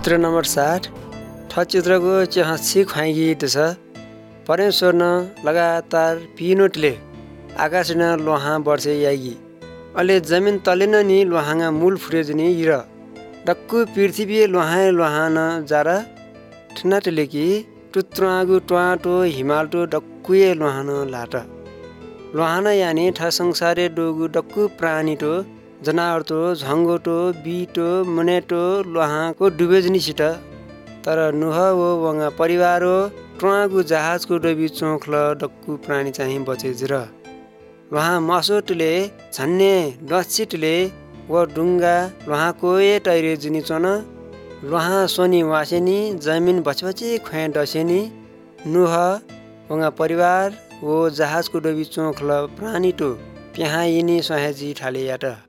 चित्र नम्बर 60 ठ चित्रको हाँसी खुवाइगी दछ परमेश्वर न लगातार पिनोटले आकाश न लोहा वर्षे यागी अले जमिन तले न नि लोहाङा मूल फुरेजनी इर डक्कु पृथ्वी लोहा न जारा ठनाटले कि टुत्रागु ट्वाटो हिमालटो डक्कुए लोहान लाट लोहान यानी ठ संसारे डोगु डक्कु प्राणीटो जनावरटो झङ्गोटो बीटो मुनेटो लोहाको डुबेजनी छिट तर नुह वो वंगा परिवारो ट्वागु जहाजको डोबी चोखल डक्कु प्राणी चाहिँ बचेजिर लोहा मसोटले झन्ने डसिटले व डुङ्गा लोहाको टैरे जुनी चन लोहा सोनी वासेनी जमिन बचबचे खुए डसेनी नुह वंगा परिवार वो जहाजको डोबी चोखल प्राणीटो प्याहा यिनी सहेजी ठाले याट